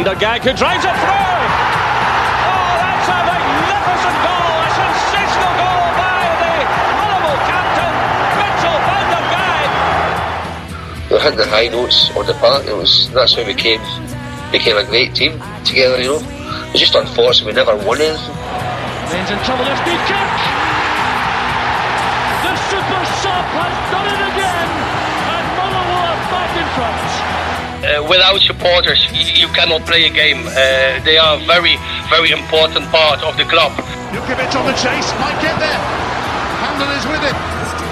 Peter Gagg who drives it through. Oh, that's a magnificent goal, a sensational goal by the Motherwell captain, Mitchell van der Gagg. We had the high notes on the park. That's how we became a great team together. You know, it's just unfortunate we never won anything. Men's in trouble. This big kick. The super sub has done it again, and Motherwell are back in front. Without supporters, you cannot play a game. They are a very, very important part of the club. Jukovic on the chase, might get there. Handel is with it.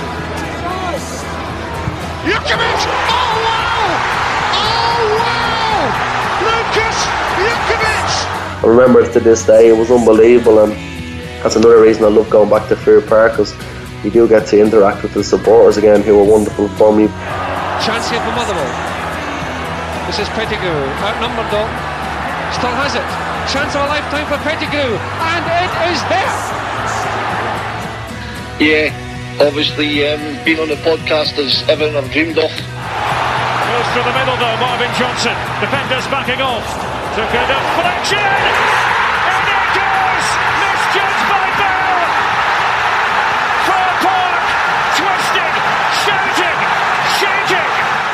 Jukovic! Oh wow! Oh wow! Lucas Jukovic! I remember to this day, it was unbelievable, and that's another reason I love going back to Fair Park, because you do get to interact with the supporters again, who were wonderful for me. Chance here for Motherwell. This is Pettigrew, outnumbered though. Still has it. Chance of a lifetime for Pettigrew, and it is there. Yeah, obviously being on the podcast is everything I've dreamed of. Goes through the middle though, Marvin Johnson. Defenders backing off. Took a deflection. And it goes. Misjudged by Bell. Fir Park. Twisted. Shouting. Shaking.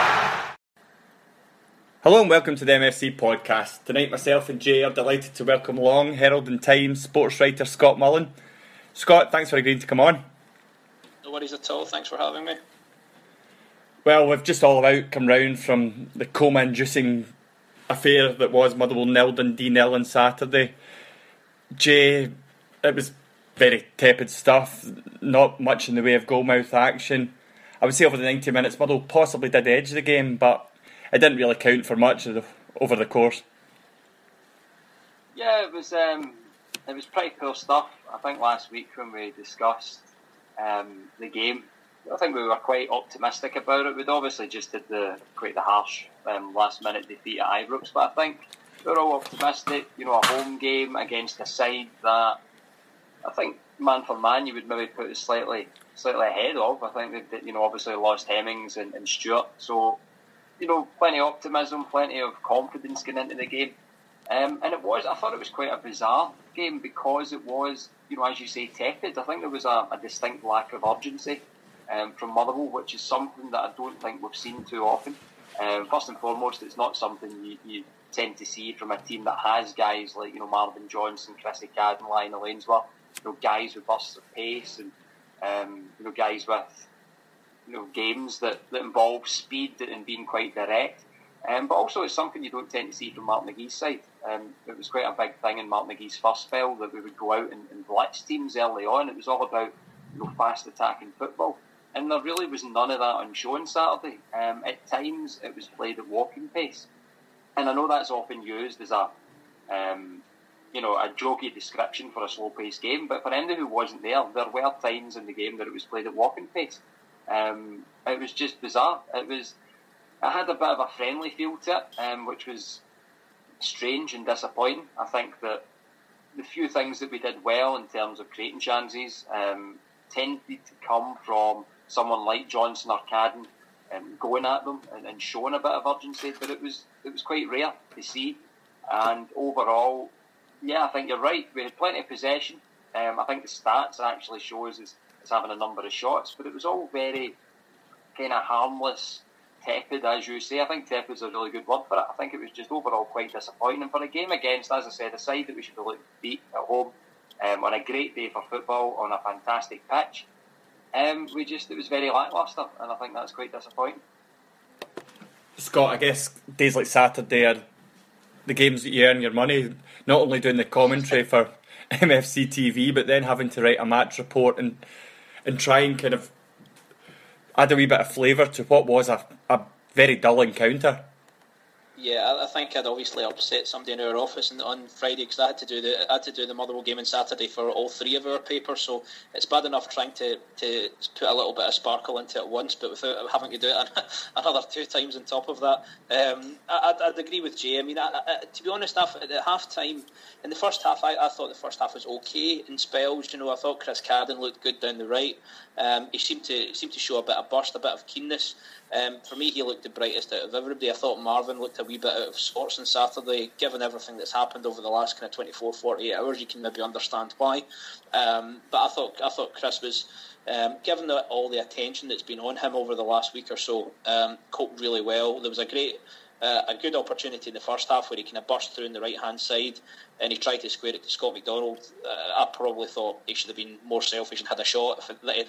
Hello and welcome to the MFC podcast. Tonight myself and Jay are delighted to welcome along Herald and Times sports writer Scott Mullen. Scott, thanks for agreeing to come on. No worries at all, thanks for having me. Well, we've just all about come round from the coma-inducing affair that was Motherwell 0 Dundee 0 on Saturday. Jay, it was very tepid stuff, not much in the way of goalmouth action. I would say over the 90 minutes Motherwell possibly did edge the game, but it didn't really count for much over the course. Yeah, it was pretty cool stuff. I think last week when we discussed the game, I think we were quite optimistic about it. We'd obviously just had quite the harsh last minute defeat at Ibrox, but I think we were all optimistic. You know, a home game against a side that I think man for man you would maybe put us slightly ahead of. I think they've obviously lost Hemmings and Stewart, so plenty of optimism, plenty of confidence going into the game. And I thought it was quite a bizarre game because it was, as you say, tepid. I think there was a distinct lack of urgency from Motherwell, which is something that I don't think we've seen too often. First and foremost, it's not something you tend to see from a team that has guys like, Marvin Johnson, Chrissy Cadden, Lionel Ainsworth, guys with bursts of pace and, guys with, games that involve speed and being quite direct. But also it's something you don't tend to see from Mark McGee's side. It was quite a big thing in Mark McGee's first spell that we would go out and blitz teams early on. It was all about fast attacking football. And there really was none of that on show on Saturday. At times it was played at walking pace. And I know that's often used as a jokey description for a slow-paced game, but for anyone who wasn't there were times in the game that it was played at walking pace. It was just bizarre. It had a bit of a friendly feel to it, which was strange and disappointing. I think that the few things that we did well in terms of creating chances tended to come from someone like Johnson or Cadden going at them and showing a bit of urgency, but it was quite rare to see. And overall, yeah, I think you're right. We had plenty of possession. I think the stats actually shows us having a number of shots, but it was all very kind of harmless, tepid, as you say. I think tepid is a really good word for it. I think it was just overall quite disappointing. And for a game against, as I said, a side that we should have looked to beat at home, on a great day for football, on a fantastic pitch, it was very lacklustre, and I think that's quite disappointing. Scott, I guess days like Saturday are the games that you earn your money, not only doing the commentary for MFC TV, but then having to write a match report and try and kind of add a wee bit of flavour to what was a very dull encounter. Yeah, I think I'd obviously upset somebody in our office on Friday because I had to do the Motherwell game on Saturday for all three of our papers. So it's bad enough trying to put a little bit of sparkle into it once, but without having to do it another two times on top of that. I'd agree with Jay. I mean, to be honest, at half time in the first half, I thought the first half was okay in spells. I thought Chris Cadden looked good down the right. He seemed to show a bit of burst, a bit of keenness. For me, he looked the brightest out of everybody. I thought Marvin looked a wee bit out of sorts on Saturday. Given everything that's happened over the last kind of 24, 48 hours, you can maybe understand why. But I thought Chris was, given all the attention that's been on him over the last week or so, coped really well. There was a good opportunity in the first half where he kind of burst through on the right hand side and he tried to square it to Scott McDonald. I probably thought he should have been more selfish and had a shot.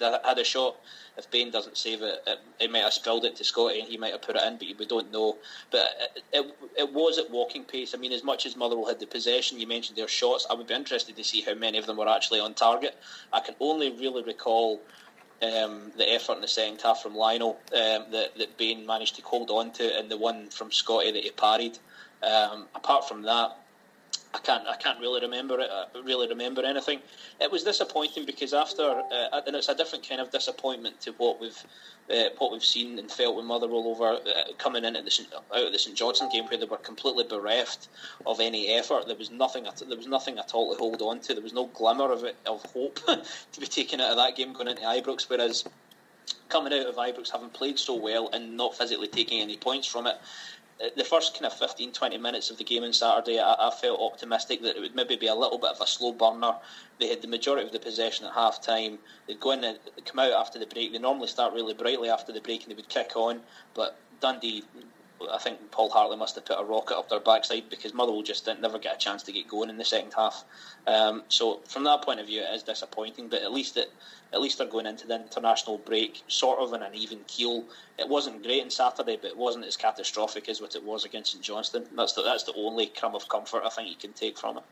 If Bain doesn't save it, he might have spilled it to Scotty and he might have put it in, but we don't know. But it was at walking pace. I mean, as much as Motherwell had the possession, you mentioned their shots, I would be interested to see how many of them were actually on target. I can only really recall the effort in the second half from Lionel that Bain managed to hold on to, and the one from Scotty that he parried. Apart from that, I can't really remember anything. It was disappointing because after, and it's a different kind of disappointment to what we've seen and felt with Motherwell over coming in out of the St Johnstone game, where they were completely bereft of any effort. There was nothing at all to hold on to. There was no glimmer of hope to be taken out of that game going into Ibrox. Whereas coming out of Ibrox, having played so well and not physically taking any points from it, the first kind of 15-20 minutes of the game on Saturday, I felt optimistic that it would maybe be a little bit of a slow burner. They had the majority of the possession at half time. They'd go in and come out after the break. They normally start really brightly after the break and they would kick on, but Dundee, I think Paul Hartley must have put a rocket up their backside because Motherwell just never get a chance to get going in the second half. So from that point of view, it is disappointing, but at least they're going into the international break sort of in an even keel. It wasn't great on Saturday, but it wasn't as catastrophic as what it was against St Johnstone. That's the only crumb of comfort I think you can take from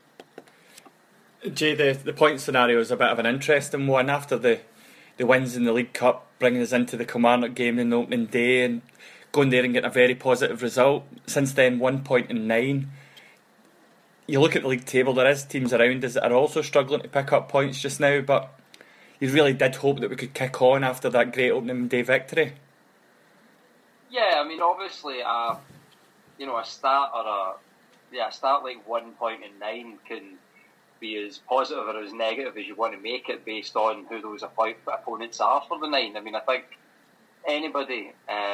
it. Jay, the point scenario is a bit of an interesting one after the wins in the League Cup, bringing us into the Kilmarnock game in the opening day and going there and getting a very positive result. Since then, 1 point in 9. You look at the league table, there is teams around us that are also struggling to pick up points just now, but you really did hope that we could kick on after that great opening day victory. Yeah, I mean, obviously, a start like 1 point in 9 can be as positive or as negative as you want to make it based on who those opponents are for the 9. I mean, I think anybody,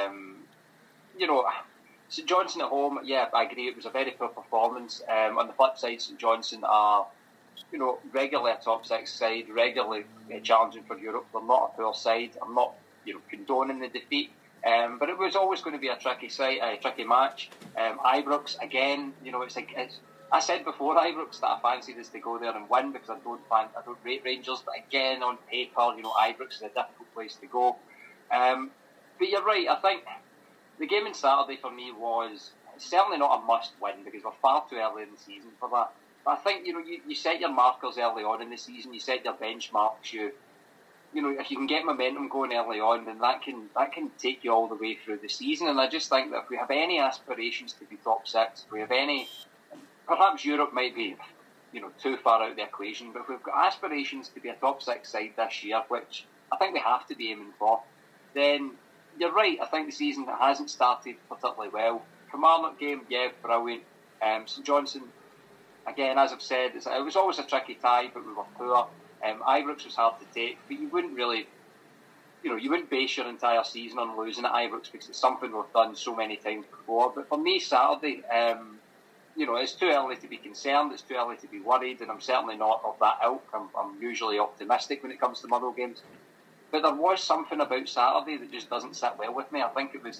St Johnstone at home, yeah, I agree, it was a very poor performance. On the flip side, St Johnstone are, regularly a top 6 side, regularly challenging for Europe. They're not a poor side. I'm not, condoning the defeat. But it was always going to be a tricky match. Ibrox, again, I said before Ibrox that I fancied us to go there and win because I don't rate Rangers. But again, on paper, Ibrox is a difficult place to go. But you're right, I think the game on Saturday for me was certainly not a must-win because we're far too early in the season for that. But I think, you set your markers early on in the season, you set your benchmarks, if you can get momentum going early on, then that can take you all the way through the season. And I just think that if we have any aspirations to be top 6, if we have any, perhaps Europe might be, too far out of the equation, but if we've got aspirations to be a top 6 side this year, which I think we have to be aiming for, then you're right, I think the season hasn't started particularly well. Kilmarnock game, yeah, brilliant. St Johnstone, again, as I've said, it was always a tricky tie, but we were poor. Ibrox was hard to take, but you wouldn't really, you wouldn't base your entire season on losing at Ibrox because it's something we've done so many times before. But for me, Saturday, it's too early to be concerned, it's too early to be worried, and I'm certainly not of that ilk. I'm usually optimistic when it comes to Motherwell games. But there was something about Saturday that just doesn't sit well with me. I think it was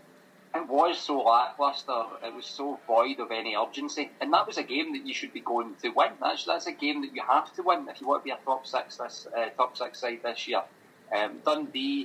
so lacklustre. It was so void of any urgency, and that was a game that you should be going to win. That's a game that you have to win if you want to be a top six side this year. Dundee,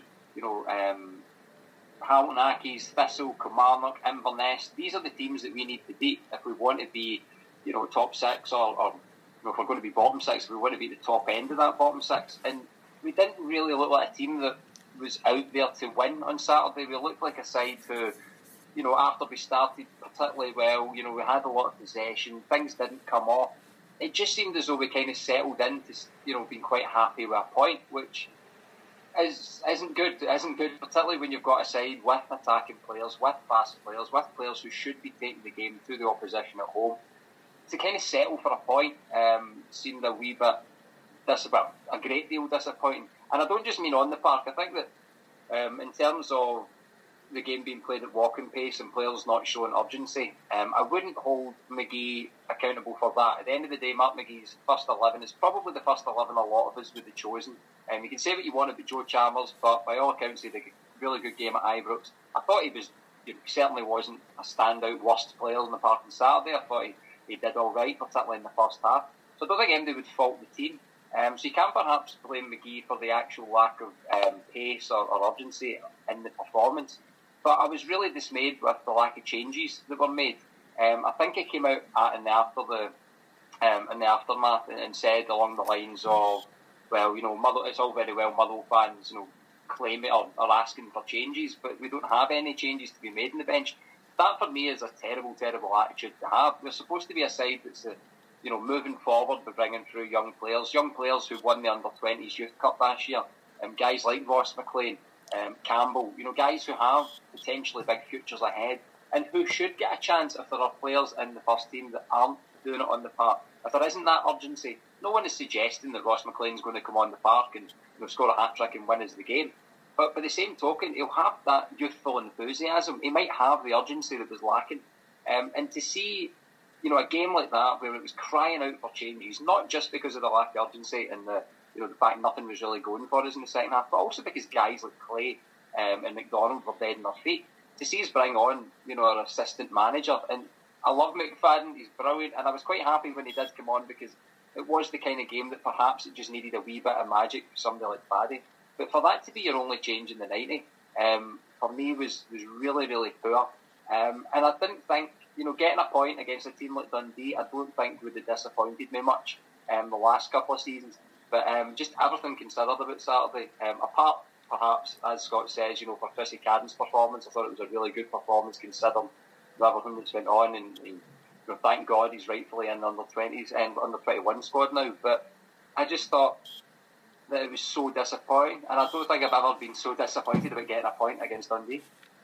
Hamilton Accies, Thistle, Kilmarnock, Inverness. These are the teams that we need to beat if we want to be, top 6 or if we're going to be bottom 6. If we want to be the top end of that bottom 6, and we didn't really look like a team that was out there to win on Saturday. We looked like a side who, after we started particularly well, we had a lot of possession, things didn't come off. It just seemed as though we kind of settled into, being quite happy with a point, which isn't good, particularly when you've got a side with attacking players, with fast players, with players who should be taking the game to the opposition at home. To kind of settle for a point seemed a wee bit, a great deal disappointing. And I don't just mean on the park. I think that in terms of the game being played at walking pace and players not showing urgency. I wouldn't hold McGee accountable for that. At the end of the day, Mark McGee's first 11 is probably the first 11 a lot of us would have chosen. You can say what you want about Joe Chalmers, but by all accounts, he did a really good game at Ibrox. I thought he certainly wasn't a standout worst player in the park on Saturday. I thought he did all right, particularly in the first half. So I don't think anybody would fault the team. So you can perhaps blame McGee for the actual lack of pace or urgency in the performance. But I was really dismayed with the lack of changes that were made. I think it came out in the aftermath and said along the lines of, well, it's all very well Motherwell fans, claiming or asking for changes, but we don't have any changes to be made in the bench. That for me is a terrible, terrible attitude to have. We're supposed to be a side that's moving forward by bringing through young players who won the Under-20s Youth Cup last year, guys like Ross McLean, Campbell, guys who have potentially big futures ahead and who should get a chance if there are players in the first team that aren't doing it on the park. If there isn't that urgency, no one is suggesting that Ross McLean's going to come on the park and score a hat-trick and win us the game. But by the same token, he'll have that youthful enthusiasm. He might have the urgency that was lacking. And to see a game like that where it was crying out for changes, not just because of the lack of urgency and the fact nothing was really going for us in the second half, but also because guys like Clay and McDonald were dead on their feet. To see us bring on, our assistant manager, and I love McFadden, he's brilliant, and I was quite happy when he did come on because it was the kind of game that perhaps it just needed a wee bit of magic for somebody like Paddy. But for that to be your only change in the 90, for me was really, really poor. And I didn't think, getting a point against a team like Dundee, I don't think would have disappointed me much the last couple of seasons. But just everything considered about Saturday, apart perhaps, as Scott says, for Chrissy Cadden's performance, I thought it was a really good performance considering everything that's went on. And thank God he's rightfully in the under-20s and under-21 squad now. But I just thought that it was so disappointing, and I don't think I've ever been so disappointed about getting a point against Dundee.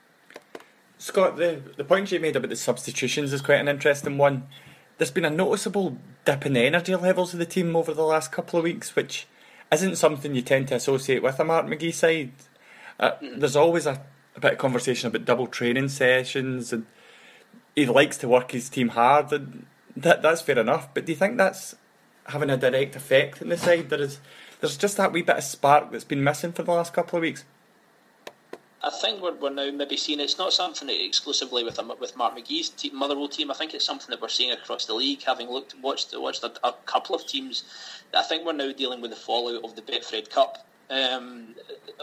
Scott, the point you made about the substitutions is quite an interesting one. There's been a noticeable dip in the energy levels of the team over the last couple of weeks, which isn't something you tend to associate with a Mark McGee side. There's always a bit of conversation about double training sessions, and he likes to work his team hard, and that's fair enough. But do you think that's having a direct effect in the side? There's just that wee bit of spark that's been missing for the last couple of weeks. I think we're now maybe seeing it's not something that exclusively with Mark McGee's Motherwell team. I think it's something that we're seeing across the league. Having watched a couple of teams, I think we're now dealing with the fallout of the Betfred Cup and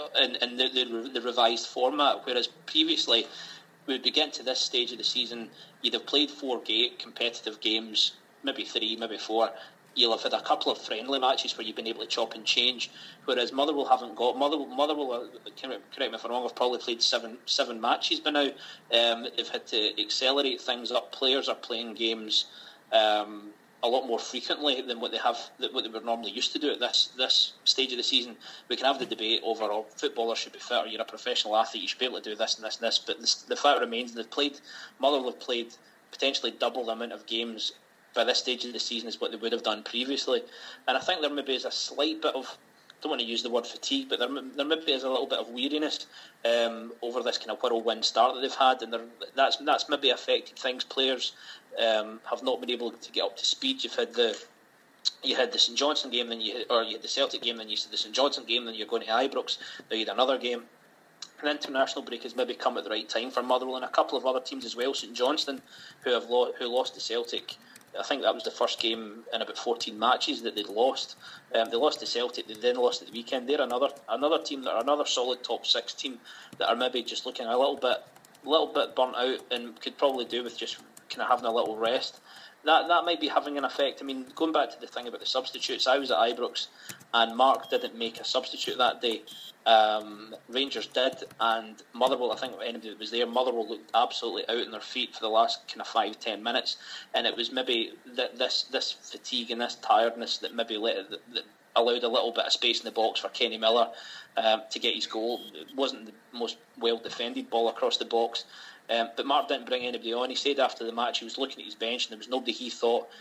the revised format. Whereas previously, we'd be getting to this stage of the season, you'd have played 4 competitive games, maybe 3, maybe 4. You'll have had a couple of friendly matches where you've been able to chop and change, whereas Motherwell haven't got. Motherwell, correct me if I'm wrong, have probably played seven matches by now. They've had to accelerate things up. Players are playing games a lot more frequently than what they were normally used to do at this stage of the season. We can have the debate over footballers should be fit, or you're a professional athlete, you should be able to do this and this and this. But the fact remains Motherwell have played potentially double the amount of games by this stage of the season is what they would have done previously. And I think there maybe is a slight bit of, I don't want to use the word fatigue, but there maybe is a little bit of weariness over this kind of whirlwind start that they've had, and that's maybe affected things. Players have not been able to get up to speed. You had the St Johnstone game, you had the Celtic game, then you had the St Johnstone game, then you're going to Ibrox, then you had another game. An international break has maybe come at the right time for Motherwell and a couple of other teams as well. St Johnstone, who lost to Celtic. I think that was the first game in about 14 matches that they'd lost. They lost to Celtic, they then lost at the weekend. They're another team that are another solid top 6 team that are maybe just looking a little bit burnt out and could probably do with just kind of having a little rest. That might be having an effect. I mean, going back to the thing about the substitutes, I was at Ibrox and Mark didn't make a substitute that day. Rangers did, and Motherwell, I think anybody that was there, Motherwell looked absolutely out on their feet for the last kind of 5-10 minutes, and it was maybe this fatigue and this tiredness that maybe that allowed a little bit of space in the box for Kenny Miller to get his goal. It wasn't the most well defended ball across the box, but Mark didn't bring anybody on. He said after the match he was looking at his bench and there was nobody he thought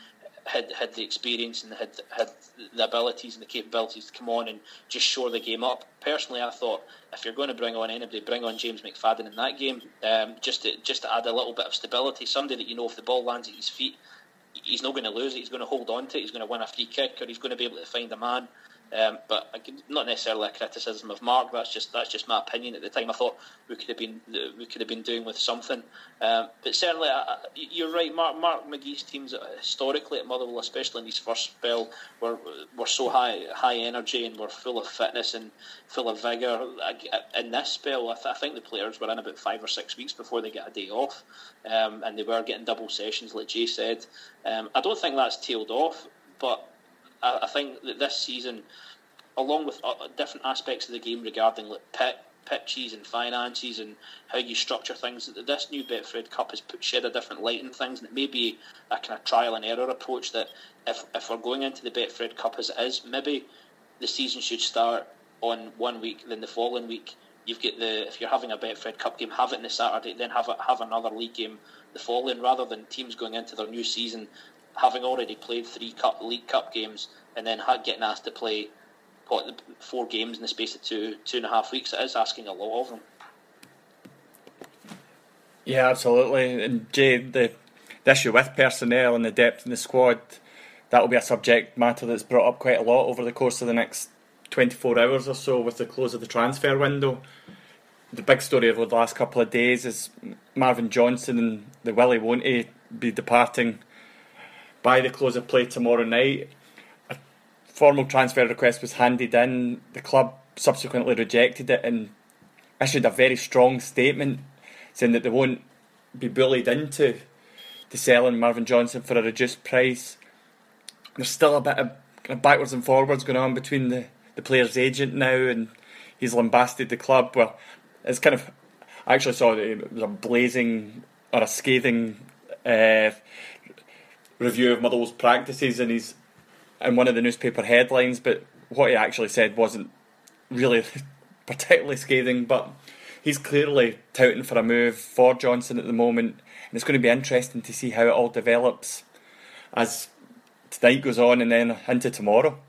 had the experience and had the abilities and the capabilities to come on and just shore the game up. Personally, I thought if you're going to bring on anybody, bring on James McFadden in that game, just to add a little bit of stability. Somebody that if the ball lands at his feet, he's not going to lose it. He's going to hold on to it. He's going to win a free kick, or he's going to be able to find a man. But not necessarily a criticism of Mark. That's just my opinion. At the time, I thought we could have been doing with something. But certainly, you're right. Mark McGee's teams historically at Motherwell, especially in his first spell, were so high energy and were full of fitness and full of vigour. In this spell, I think the players were in about 5 or 6 weeks before they get a day off, and they were getting double sessions, like Jay said. I don't think that's tailed off, but I think that this season, along with different aspects of the game regarding pitches and finances and how you structure things, that this new Betfred Cup has shed a different light on things, and it may be a kind of trial and error approach that if we're going into the Betfred Cup as it is, maybe the season should start on 1 week, then the following week you've got if you're having a Betfred Cup game, have it on the Saturday, then have another league game the following, rather than teams going into their new season having already played 3 League Cup games and then getting asked to play 4 games in the space of 2.5 weeks. It is asking a lot of them. Yeah, absolutely. And Jay, the issue with personnel and the depth in the squad, that will be a subject matter that's brought up quite a lot over the course of the next 24 hours or so with the close of the transfer window. The big story over the last couple of days is Marvin Johnson and the Willie Won't be departing by the close of play tomorrow night. A formal transfer request was handed in. The club subsequently rejected it and issued a very strong statement saying that they won't be bullied into selling Marvin Johnson for a reduced price. There's still a bit of kind of backwards and forwards going on between the player's agent now, and he's lambasted the club. Well, it's kind of, I actually saw that it was a blazing or a scathing review of Motherwell's practices in one of the newspaper headlines, but what he actually said wasn't really particularly scathing. But he's clearly touting for a move for Johnson at the moment, and it's going to be interesting to see how it all develops as tonight goes on and then into tomorrow.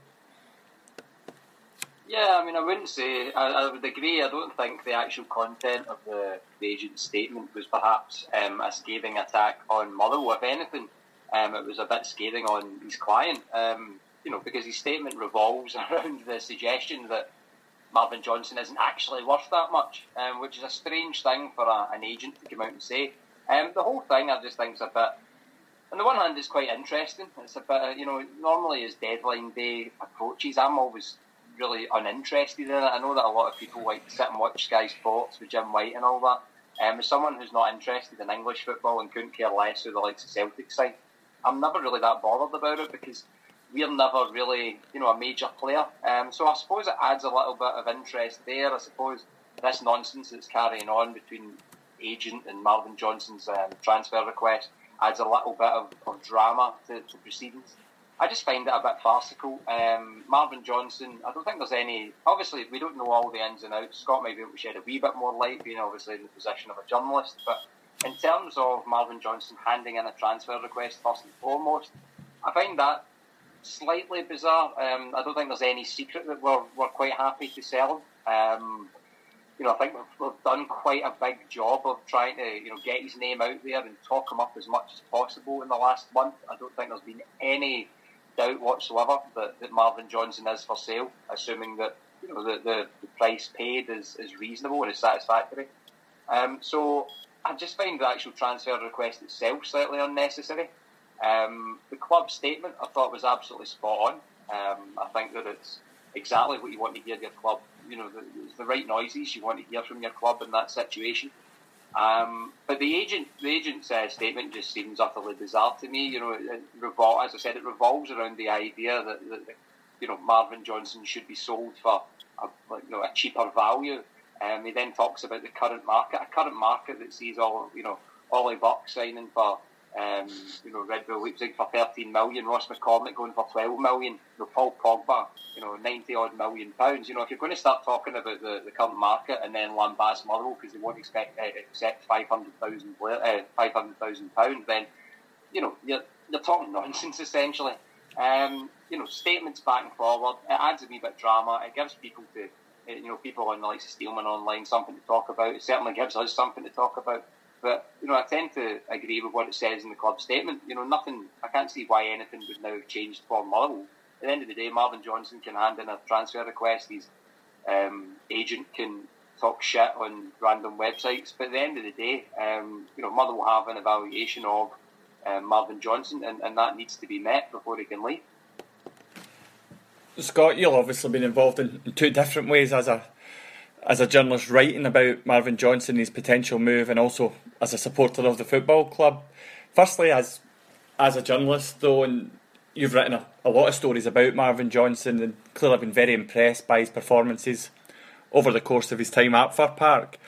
Yeah, I mean, I wouldn't say, I would agree. I don't think the actual content of the agent's statement was perhaps a scathing attack on Motherwell. If anything, it was a bit scathing on his client, because his statement revolves around the suggestion that Marvin Johnson isn't actually worth that much, which is a strange thing for an agent to come out and say. The whole thing, I just think, is a bit, on the one hand, it's quite interesting. It's a bit, normally as deadline day approaches, I'm always really uninterested in it. I know that a lot of people like to sit and watch Sky Sports with Jim White and all that. As someone who's not interested in English football and couldn't care less who the likes of Celtic side, I'm never really that bothered about it because we're never really, a major player. So I suppose it adds a little bit of interest there. I suppose this nonsense that's carrying on between agent and Marvin Johnson's transfer request adds a little bit of drama to proceedings. I just find it a bit farcical. Marvin Johnson, I don't think there's any... Obviously, we don't know all the ins and outs. Scott might be able to shed a wee bit more light, being obviously in the position of a journalist. But in terms of Marvin Johnson handing in a transfer request first and foremost, I find that slightly bizarre. I don't think there's any secret that we're quite happy to sell him. I think we've done quite a big job of trying to, get his name out there and talk him up as much as possible in the last month. I don't think there's been any doubt whatsoever that Marvin Johnson is for sale, assuming that the price paid is reasonable and is satisfactory. So I just find the actual transfer request itself slightly unnecessary. The club statement I thought was absolutely spot on. I think that it's exactly what you want to hear your club. It's the right noises you want to hear from your club in that situation. But the agent's statement just seems utterly bizarre to me. As I said, it revolves around the idea that Marvin Johnson should be sold for a cheaper value. He then talks about the current market that sees Ollie Buck signing for Red Bull Leipzig for 13 million, Ross McCormick going for 12 million, Paul Pogba, 90 odd £90 million. If you're going to start talking about the current market and then lambast Motherwell because they won't accept £500,000, then they're talking nonsense essentially. Statements back and forward. It adds a wee bit of drama. It gives people people on the likes of Steelman online something to talk about. It certainly gives us something to talk about. But I tend to agree with what it says in the club statement. Nothing. I can't see why anything would now have changed for Motherwell. At the end of the day, Marvin Johnson can hand in a transfer request. His agent can talk shit on random websites. But at the end of the day, Motherwell have an evaluation of Marvin Johnson, and that needs to be met before he can leave. Scott, you've obviously been involved in two different ways as a journalist writing about Marvin Johnson, his potential move, and also as a supporter of the football club. Firstly, as a journalist, though, and you've written a lot of stories about Marvin Johnson and clearly been very impressed by his performances over the course of his time at Fir Park.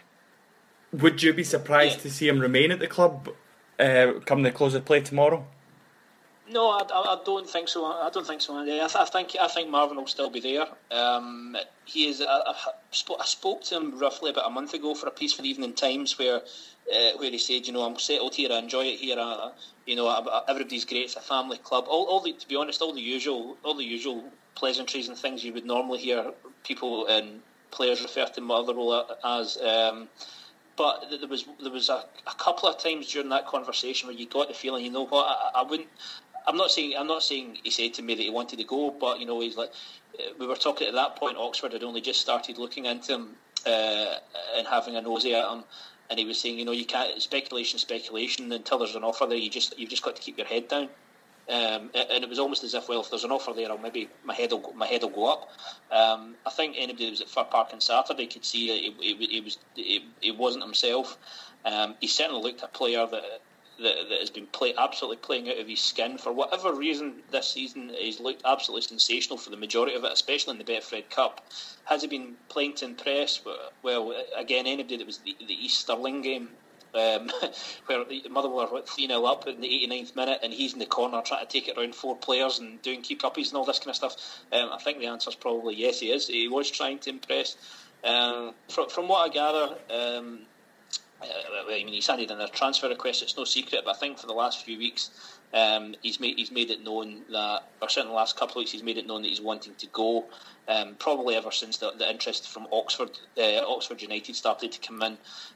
Would you be surprised to see him remain at the club come the close of play tomorrow? No, I don't think so. I don't think so. I think Marvin will still be there. He is. I spoke to him roughly about a month ago for a piece for the Evening Times where he said, I'm settled here. I enjoy it here. Everybody's great. It's a family club. To be honest, all the usual pleasantries and things you would normally hear people and players refer to Motherwell as. But there was a couple of times during that conversation where you got the feeling, you know what, I wouldn't. I'm not saying he said to me that he wanted to go, but he's like, we were talking at that point. Oxford had only just started looking into him and having a nosy at him, and he was saying, you can't speculation until there's an offer there. You've just got to keep your head down. And it was almost as if, well, if there's an offer there, maybe my head will go up. I think anybody that was at Fir Park on Saturday could see that he wasn't himself. He certainly looked a player that has been absolutely playing out of his skin. For whatever reason this season, he's looked absolutely sensational for the majority of it, especially in the Betfred Cup. Has he been playing to impress? Well, again, anybody that was the East Stirling game, where Motherwell are 3-0 up in the 89th minute and he's in the corner trying to take it around four players and doing keep-uppies and all this kind of stuff, I think the answer is probably yes, he is. He was trying to impress. From what I gather, he's handed in a transfer request. It's no secret, but I think for the last few weeks he's made it known that, or certainly the last couple of weeks, he's made it known that he's wanting to go. Probably ever since the interest from Oxford United started to come in.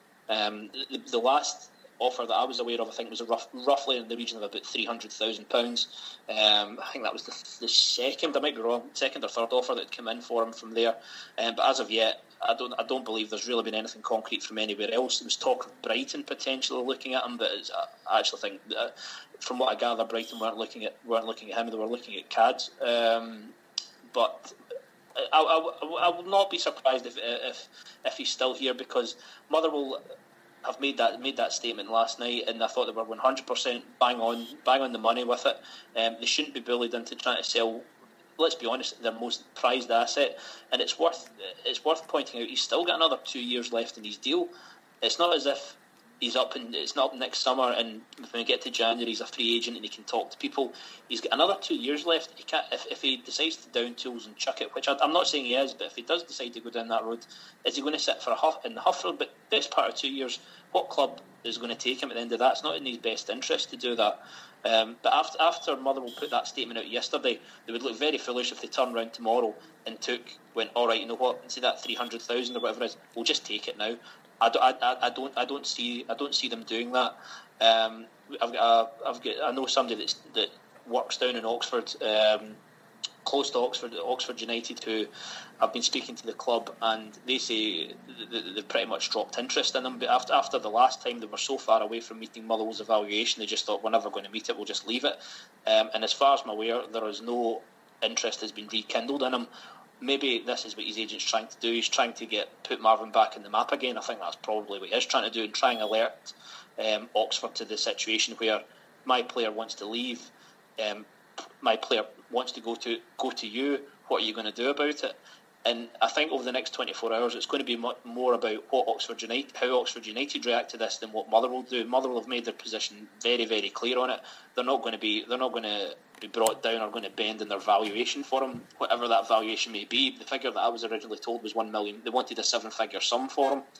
The last offer that I was aware of, I think, was roughly in the region of about £300,000. I think that was the second, I might be wrong, second or third offer that had come in for him from there. But as of yet, I don't believe there's really been anything concrete from anywhere else. There was talk of Brighton potentially looking at him, but I actually think from what I gather, Brighton weren't looking at him; they were looking at Cads. But I will not be surprised if he's still here, because Motherwell have made that statement last night, and I thought they were 100% bang on the money with it. They shouldn't be bullied into trying to sell, let's be honest, their most prized asset. And it's worth pointing out, he's still got another 2 years left in his deal. It's not as if it's not up next summer, and when we get to January he's a free agent and he can talk to people. He's got another 2 years left. He can't, if he decides to down tools and chuck it, which I'm not saying he is, but if he does decide to go down that road, is he going to sit in the huff for the best part of 2 years? What club is going to take him at the end of that? It's not in his best interest to do that. But after Motherwell put that statement out yesterday, they would look very foolish if they turned around tomorrow and went, all right, you know what, see that 300,000 or whatever it is, we'll just take it now. I don't see them doing that. I know somebody that works down in Oxford, close to Oxford United, who I've been speaking to the club, and they say they've pretty much dropped interest in them. But after the last time, they were so far away from meeting Motherwell's evaluation, they just thought, we're never going to meet it, we'll just leave it. And as far as I'm aware, there is no interest has been rekindled in him. Maybe this is what his agent's trying to do. He's trying to put Marvin back in the map again. I think that's probably what he is trying to do, and try and alert Oxford to the situation where my player wants to leave, my player wants to go to you. What are you going to do about it? And I think over the next 24 hours, it's going to be more about how Oxford United react to this than what Motherwell do. Motherwell have made their position very, very clear on it. They're not going to be brought down or going to bend in their valuation for him, whatever that valuation may be. The figure that I was originally told was 1 million. They wanted a 7-figure sum for him.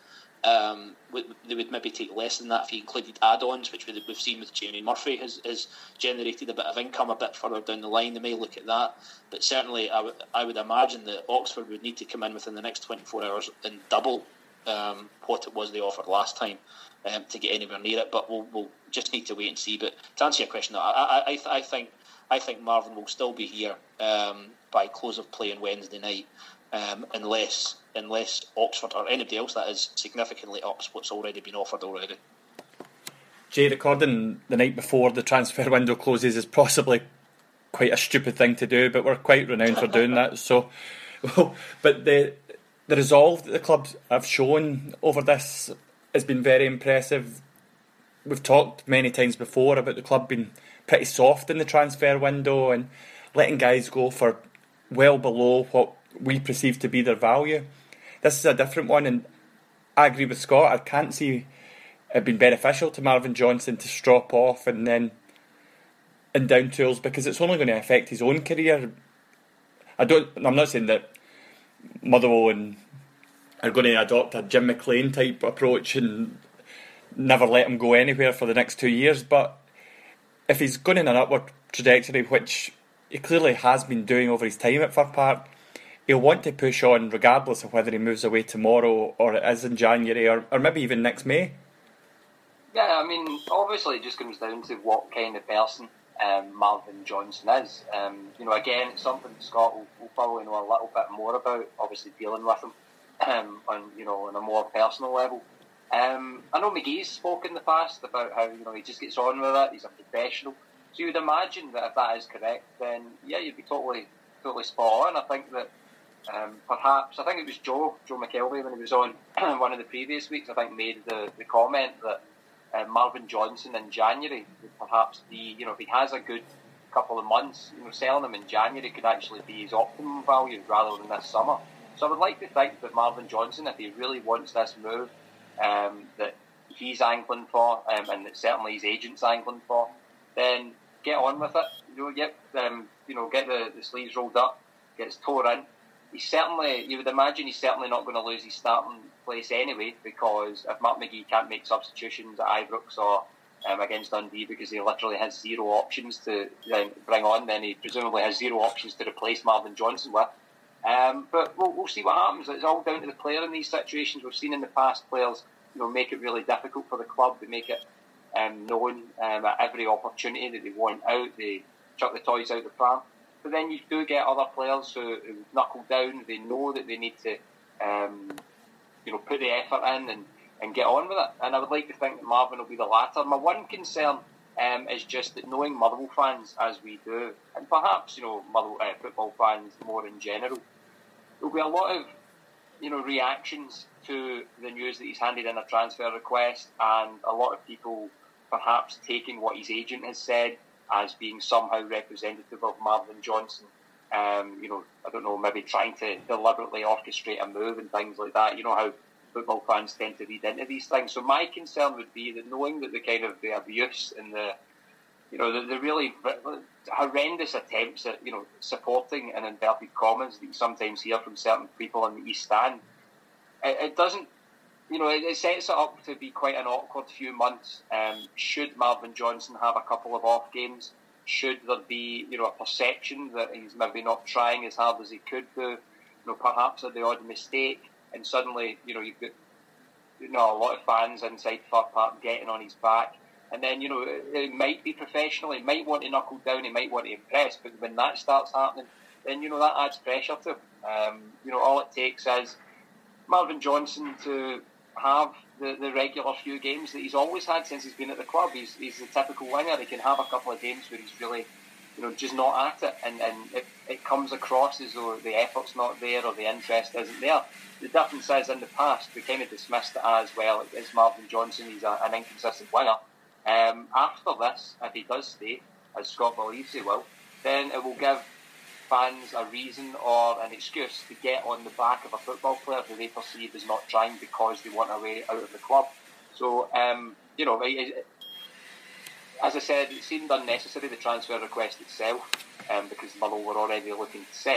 They would maybe take less than that if you included add-ons, which we've seen with Jamie Murphy has generated a bit of income a bit further down the line. They may look at that, but certainly I would imagine that Oxford would need to come in within the next 24 hours and double what it was they offered last time to get anywhere near it. But we'll just need to wait and see. But to answer your question, I think Marvin will still be here by close of play on Wednesday night, unless Oxford or anybody else that is significantly ups what's already been offered already. Jay, recording the night before the transfer window closes is possibly quite a stupid thing to do, but we're quite renowned for doing that. So, but the resolve that the clubs have shown over this has been very impressive. We've talked many times before about the club being pretty soft in the transfer window and letting guys go for well below what we perceive to be their value. This is a different one, and I agree with Scott. I can't see it being beneficial to Marvin Johnson to strop off and then in down tools, because it's only going to affect his own career. I'm not saying that Motherwell are going to adopt a Jim McLean type approach and never let him go anywhere for the next 2 years, but if he's going in an upward trajectory, which he clearly has been doing over his time at Fir Park, he'll want to push on regardless of whether he moves away tomorrow or it is in January or maybe even next May. Yeah, I mean, obviously it just comes down to what kind of person Marvin Johnson is. Again, it's something Scott will probably know a little bit more about, obviously dealing with him on a more personal level. I know McGee's spoken in the past about how he just gets on with it, he's a professional. So you would imagine that if that is correct, then yeah, you'd be totally spot on. I think that perhaps, I think it was Joe McKelvey when he was on one of the previous weeks, I think made the comment that Marvin Johnson in January would perhaps be, if he has a good couple of months, selling him in January could actually be his optimum value rather than this summer. So I would like to think that Marvin Johnson, if he really wants this move, that he's angling for, and that certainly his agent's angling for, then get on with it. Get the sleeves rolled up, get his toe in. You would imagine he's certainly not going to lose his starting place anyway, because if Mark McGee can't make substitutions at Ibrox or against Dundee because he literally has zero options to bring on, then he presumably has zero options to replace Marvin Johnson with. But we'll see what happens. It's all down to the player in these situations. We've seen in the past players make it really difficult for the club. They make it known at every opportunity that they want out. They chuck the toys out the pram. But then you do get other players who knuckle down. They know that they need to put the effort in and get on with it. And I would like to think that Marvin will be the latter. My one concern is just that knowing Motherwell fans as we do, and perhaps Motherwell football fans more in general, there'll be a lot of reactions to the news that he's handed in a transfer request, and a lot of people perhaps taking what his agent has said as being somehow representative of Marvin Johnson. I don't know, maybe trying to deliberately orchestrate a move and things like that. You know how football fans tend to read into these things. So my concern would be that knowing that the abuse and the really horrendous attempts at supporting in inverted commas that you sometimes hear from certain people in the East Stand, it doesn't. It sets it up to be quite an awkward few months. Should Marvin Johnson have a couple of off games? Should there be, a perception that he's maybe not trying as hard as he could do? Perhaps at the odd mistake, and suddenly, you've got, a lot of fans inside Fir Park getting on his back. And then, it might be professional. He might want to knuckle down. He might want to impress. But when that starts happening, then, that adds pressure to him. All it takes is Marvin Johnson to have the regular few games that he's always had since he's been at the club. He's the typical winger. He can have a couple of games where he's really, just not at it, and it comes across as though the effort's not there or the interest isn't there. The difference is, in the past, we kind of dismissed it as, well, it's Marvin Johnson, he's an inconsistent winger. After this, if he does stay, as Scott believes he will, then it will give fans a reason or an excuse to get on the back of a football player who they perceive as not trying because they want a way out of the club. So, as I said, it seemed unnecessary, the transfer request itself, because Motherwell were already looking to sell.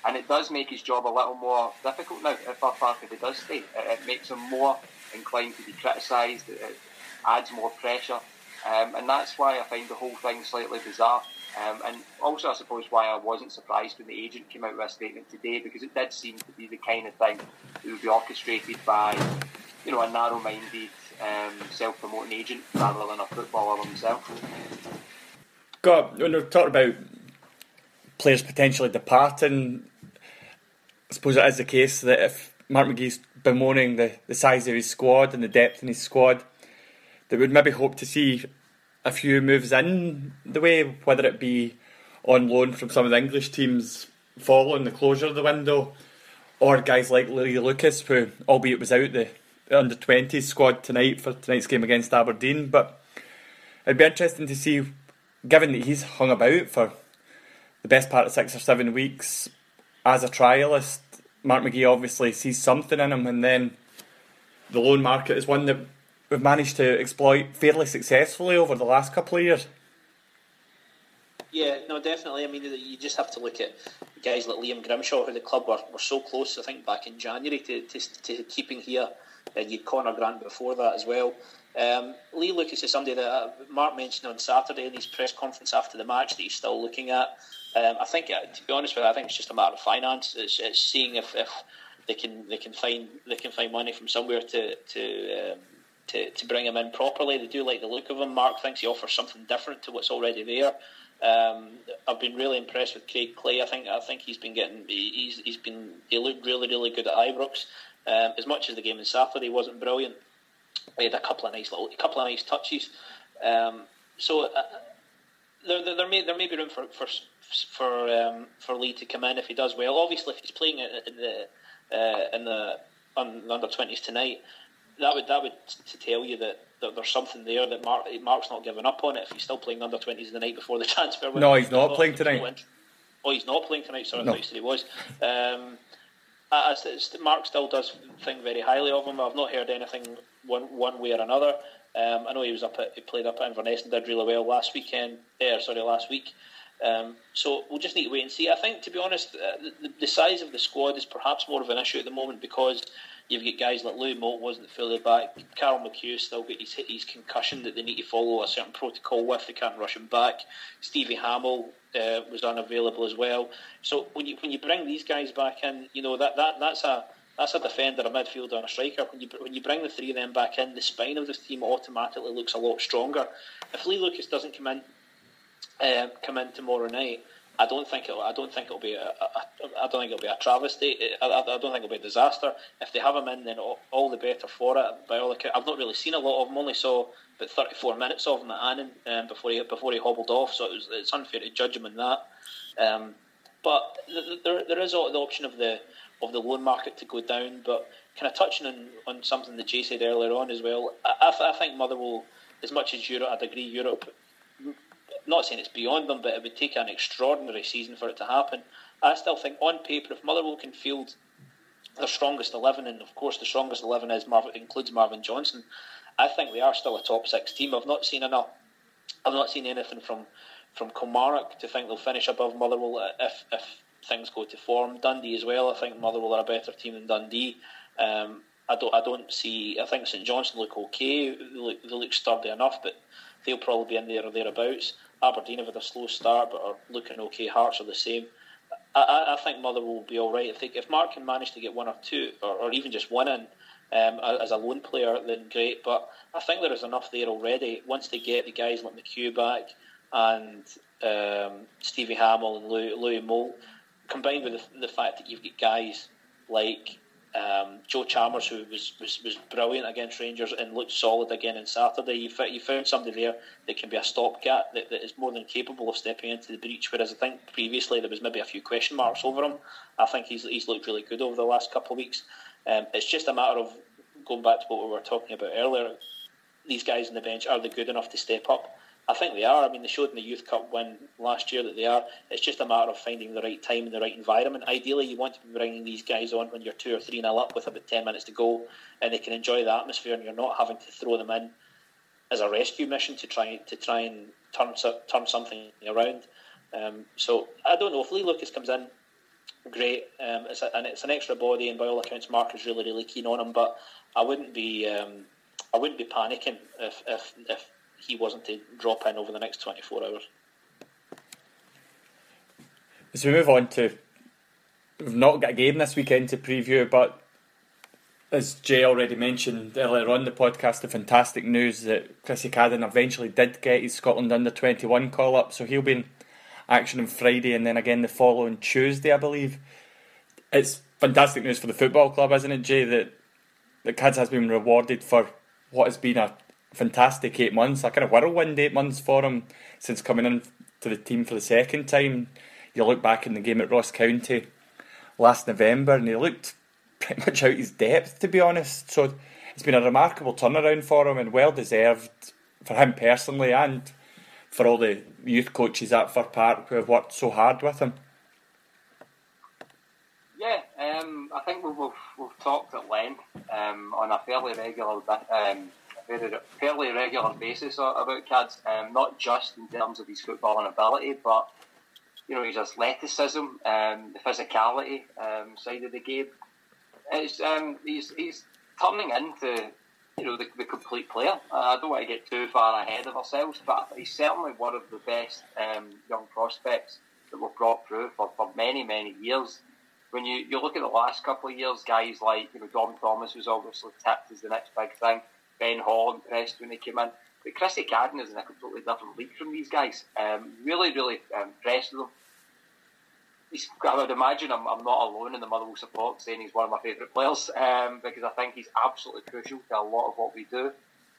And it does make his job a little more difficult now at Fir Park if he does stay. It makes him more inclined to be criticised. It adds more pressure. And that's why I find the whole thing slightly bizarre. And also, I suppose, why I wasn't surprised when the agent came out with a statement today, because it did seem to be the kind of thing that would be orchestrated by, a narrow-minded, self-promoting agent rather than a footballer himself. When we're talking about players potentially departing, I suppose it is the case that if Mark McGee's bemoaning the size of his squad and the depth in his squad, they would maybe hope to see a few moves in the way, whether it be on loan from some of the English teams following the closure of the window, or guys like Lee Lucas, who, albeit was out the under-20s squad tonight for tonight's game against Aberdeen. But it'd be interesting to see, given that he's hung about for the best part of 6 or 7 weeks as a trialist, Mark McGee obviously sees something in him, and then the loan market is one that we've managed to exploit fairly successfully over the last couple of years. Yeah, no, definitely. I mean, you just have to look at guys like Liam Grimshaw, who the club were so close, I think, back in January to keeping here. And you'd Conor Grant before that as well. Lee Lucas is somebody that Mark mentioned on Saturday in his press conference after the match that he's still looking at. I think, to be honest with you, I think it's just a matter of finance. It's seeing if they can find money from somewhere to bring him in properly. They do like the look of him. Mark thinks he offers something different to what's already there. I've been really impressed with Craig Clay. I think he looked really, really good at Ibrox. As much as the game on Saturday wasn't brilliant, he had a couple of nice touches. So there may be room for Lee to come in if he does well. Obviously, if he's playing in the under-20s tonight, that would to tell you that there's something there that Mark's not giving up on it. If he's still playing under-20s the night before the transfer window. No, he's not playing tonight. Oh, he's not playing tonight. Sorry, no. I thought you said he was. Mark still does think very highly of him. I've not heard anything one way or another. I know he played up at Inverness and did really well last week. So we'll just need to wait and see. I think, to be honest, the size of the squad is perhaps more of an issue at the moment because you've got guys like Louis Moult wasn't fully back. Carl McHugh still got his concussion that they need to follow a certain protocol with. They can't rush him back. Stevie Hamill was unavailable as well. So when you bring these guys back in, that's a defender, a midfielder, and a striker. When you bring the three of them back in, the spine of this team automatically looks a lot stronger. If Lee Lucas doesn't come in tomorrow night, I don't think it'll be a travesty. I don't think it'll be a disaster. If they have him in, then all the better for it. By all accounts, I've not really seen a lot of him. Only saw about 34 minutes of him at Annan before he hobbled off. So it's unfair to judge him on that. But there is the option of the loan market to go down. But kind of touching on something that Jay said earlier on as well, I think Motherwell, as much as Europe, I'd agree Europe. Not saying it's beyond them, but it would take an extraordinary season for it to happen. I still think, on paper, if Motherwell can field their strongest 11, and of course the strongest 11 includes Marvin Johnson, I think they are still a top 6 team. I've not seen anything from Kilmarnock to think they'll finish above Motherwell if things go to form. Dundee as well. I think Motherwell are a better team than Dundee. I think St Johnstone look okay. They look sturdy enough, but they'll probably be in there or thereabouts. Aberdeen have had a slow start but are looking okay. Hearts are the same. I think Motherwell will be alright. If Mark can manage to get one or two or even just one in as a loan player, then great. But I think there is enough there already. Once they get the guys like McHugh back and Stevie Hamill and Louis Moult, combined with the fact that you've got guys like Joe Chalmers, who was brilliant against Rangers and looked solid again on Saturday. You found somebody there that can be a stopgap that is more than capable of stepping into the breach, whereas I think previously there was maybe a few question marks over him. I think he's looked really good over the last couple of weeks. It's just a matter of going back to what we were talking about earlier. These guys on the bench, are they good enough to step up? I think they are. I mean, they showed in the Youth Cup win last year that they are. It's just a matter of finding the right time and the right environment. Ideally, you want to be bringing these guys on when you're 2 or 3-0 up with about 10 minutes to go, and they can enjoy the atmosphere, and you're not having to throw them in as a rescue mission to try and turn something around. So I don't know if Lee Lucas comes in great. It's an extra body, and by all accounts, Mark is really, really keen on him. But I wouldn't be panicking if he wasn't to drop in over the next 24 hours. As we move on to, we've not got a game this weekend to preview, but as Jay already mentioned earlier on the podcast, the fantastic news that Chrissy Cadden eventually did get his Scotland under-21 call-up, so he'll be in action on Friday and then again the following Tuesday, I believe. It's fantastic news for the football club, isn't it, Jay, that Cads has been rewarded for what has been a fantastic 8 months, a kind of whirlwind 8 months for him since coming in to the team for the second time. You look back in the game at Ross County last November and he looked pretty much out his depth, to be honest. So it's been a remarkable turnaround for him and well deserved for him personally and for all the youth coaches at Fir Park who have worked so hard with him. Yeah, I think we've talked at length on a fairly regular basis about Cads, not just in terms of his footballing ability, but his athleticism, the physicality side of the game. He's turning into the complete player. I don't want to get too far ahead of ourselves, but he's certainly one of the best young prospects that we've brought through for many, many years. When you look at the last couple of years, guys like Dom Thomas was obviously tipped as the next big thing. Ben Hall impressed when he came in. But Chrissy Cadden is in a completely different league from these guys. Really, really impressed with him. I would imagine I'm not alone in the Motherwell support saying he's one of my favourite players because I think he's absolutely crucial to a lot of what we do.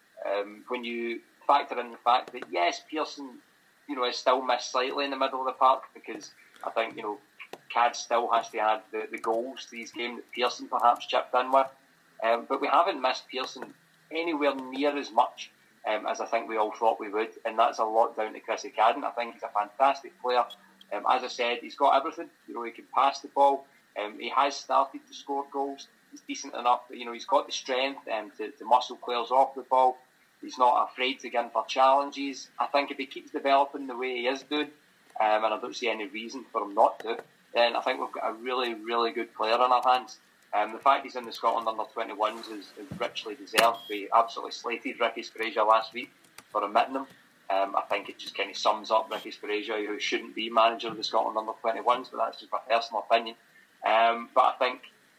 When you factor in the fact that, yes, Pearson is still missed slightly in the middle of the park because I think, Cad still has to add the goals to his game that Pearson perhaps chipped in with. But we haven't missed Pearson anywhere near as much as I think we all thought we would, and that's a lot down to Chrissy Cadden. I think he's a fantastic player. As I said, he's got everything. He can pass the ball. He has started to score goals. He's decent enough. He's got the strength to muscle players off the ball. He's not afraid to get in for challenges. I think if he keeps developing the way he is doing, and I don't see any reason for him not to, then I think we've got a really, really good player on our hands. The fact he's in the Scotland under-21s is richly deserved. We absolutely slated Ricky Sbragia last week for omitting him. I think it just kind of sums up Ricky Sbragia, who shouldn't be manager of the Scotland under-21s, but that's just my personal opinion. But I think,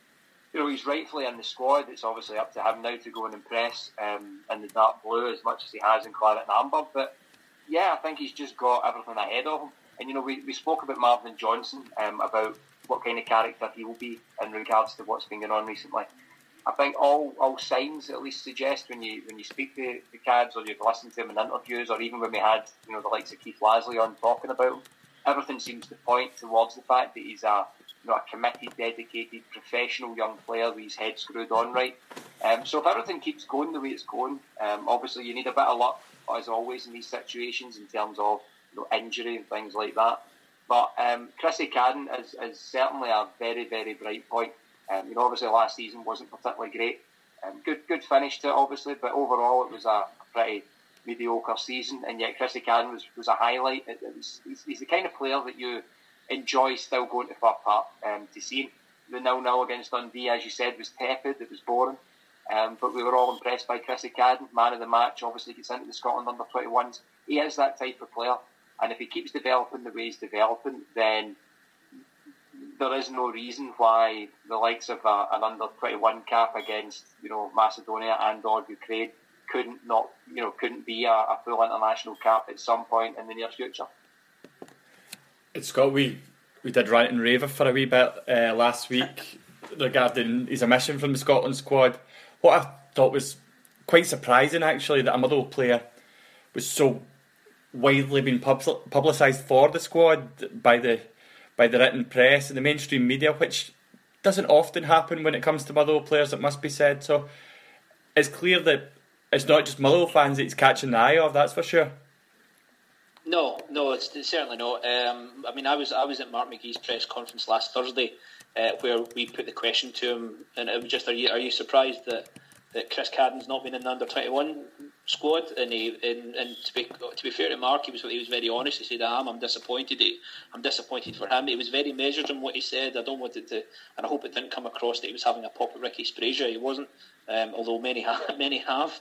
he's rightfully in the squad. It's obviously up to him now to go and impress in the dark blue as much as he has in claret and amber. But yeah, I think he's just got everything ahead of him. And we spoke about Marvin Johnson, about what kind of character he will be in regards to what's been going on recently. I think all signs at least suggest when you speak to the Cads or you've listened to him in interviews or even when we had the likes of Keith Lasley on talking about him, everything seems to point towards the fact that he's a committed, dedicated, professional young player with his head screwed on right. So if everything keeps going the way it's going, obviously you need a bit of luck as always in these situations in terms of injury and things like that. But Chrissy Cadden is certainly a very, very bright point. Obviously last season wasn't particularly great. Good finish to it, obviously, but overall it was a pretty mediocre season. And yet Chrissy Cadden was a highlight. He's the kind of player that you enjoy still going to Fir Park to see him. The 0-0 against Dundee, as you said, was tepid. It was boring. But we were all impressed by Chrissy Cadden, man of the match. Obviously gets into the Scotland under-21s. He is that type of player. And if he keeps developing the way he's developing, then there is no reason why the likes of an under-21 cap against Macedonia and or Ukraine couldn't be a full international cap at some point in the near future. It's Scott, we did rant and rave for a wee bit last week regarding his omission from the Scotland squad. What I thought was quite surprising actually that a Motherwell player was so widely being publicised for the squad by the written press and the mainstream media, which doesn't often happen when it comes to Motherwell players, it must be said. So it's clear that it's not just Motherwell fans that he's catching the eye of, that's for sure. No, it's certainly not. I was at Mark McGee's press conference last Thursday where we put the question to him, and it was just, are you surprised that that Chris Cadden's not been in the under-21 squad, and to be fair to Mark, he was very honest. He said, I'm disappointed. I'm disappointed for him. He was very measured in what he said. I don't want it to, and I hope it didn't come across that he was having a pop at Ricky Sprazier. He wasn't, although many have.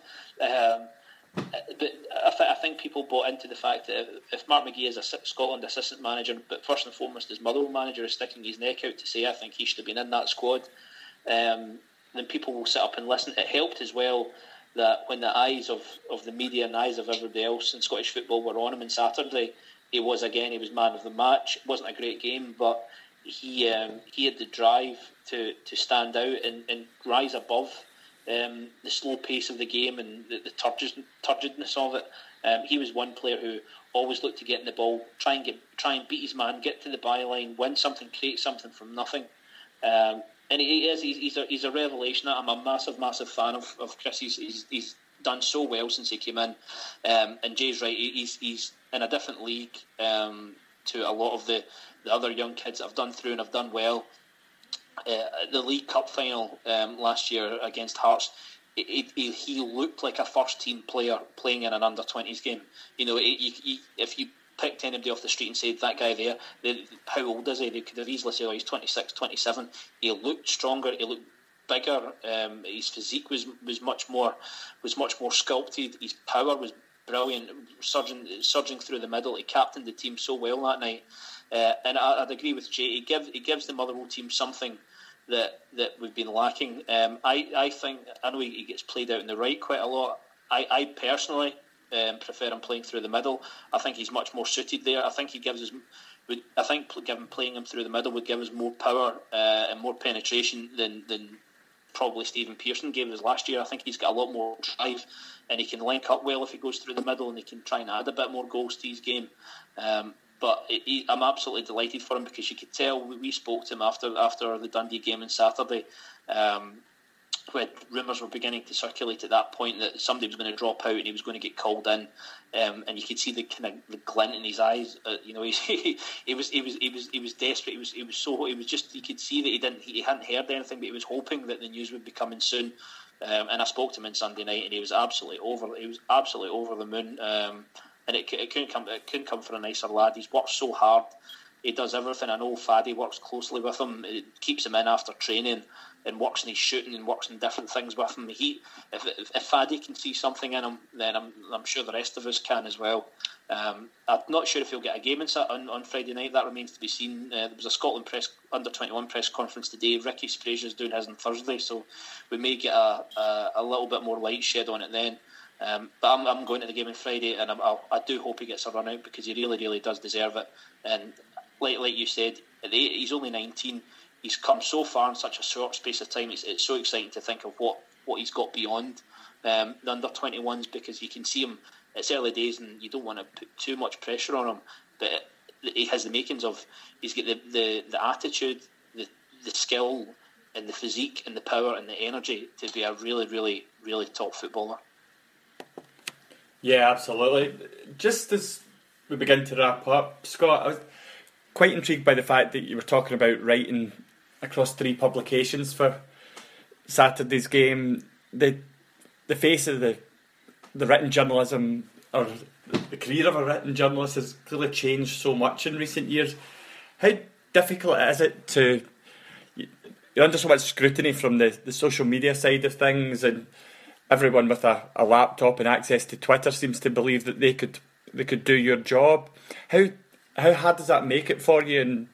But I think people bought into the fact that if Mark McGee is a Scotland assistant manager, but first and foremost as Motherwell manager, is sticking his neck out to say, I think he should have been in that squad, then people will sit up and listen. It helped as well that when the eyes of the media and the eyes of everybody else in Scottish football were on him on Saturday, he was man of the match. It wasn't a great game, but he had the drive to stand out and rise above the slow pace of the game and the turgidness of it. He was one player who always looked to get in the ball, try and beat his man, get to the byline, win something, create something from nothing. And he's a revelation. I'm a massive fan of Chris. He's done so well since he came in. And Jay's right. He's in a different league to a lot of the other young kids that have done through and have done well. The League Cup final last year against Hearts, he looked like a first team player playing in an under-20s game. You know, if you picked anybody off the street and said that guy there, how old is he? They could have easily said, he's 26, 27. He looked stronger, he looked bigger. His physique was much more sculpted. His power was brilliant, surging through the middle. He captained the team so well that night. And I'd agree with Jay. He gives the Motherwell team something that we've been lacking. I think, I know he gets played out in the right quite a lot. I personally prefer him playing through the middle. I think he's much more suited there. I think playing him through the middle would give us more power and more penetration than probably Stephen Pearson gave us last year. I think he's got a lot more drive, and he can link up well if he goes through the middle, and he can try and add a bit more goals to his game. But I'm absolutely delighted for him, because you could tell we spoke to him after the Dundee game on Saturday, when rumours were beginning to circulate at that point that somebody was going to drop out and he was going to get called in, and you could see the kind of the glint in his eyes. He was desperate. You could see that he hadn't heard anything, but he was hoping that the news would be coming soon. And I spoke to him on Sunday night, and he was absolutely over the moon. And it couldn't come for a nicer lad. He's worked so hard. He does everything. I know Faddy works closely with him. It keeps him in after training and works on his shooting and works on different things with him. If Faddy can see something in him, then I'm sure the rest of us can as well. I'm not sure if he'll get a game on Friday night. That remains to be seen. There was a Scotland under-21 press conference today. Ricky Sprazier's doing his on Thursday, so we may get a little bit more light shed on it then. But I'm going to the game on Friday, and I do hope he gets a run out, because he really, really does deserve it. And like you said, he's only 19. He's come so far in such a short space of time. It's so exciting to think of what he's got beyond the under-21s, because you can see him. It's early days, and you don't want to put too much pressure on him. But he has the makings of. He's got the attitude, the skill, and the physique, and the power, and the energy to be a really, really, really top footballer. Yeah, absolutely. Just as we begin to wrap up, Scott, I was quite intrigued by the fact that you were talking about writing across 3 publications for Saturday's game. The face of the written journalism, or the career of a written journalist, has clearly changed so much in recent years. How difficult is it to... You're under so much scrutiny from the social media side of things, and everyone with a laptop and access to Twitter seems to believe that they could do your job. How hard does that make it for you? And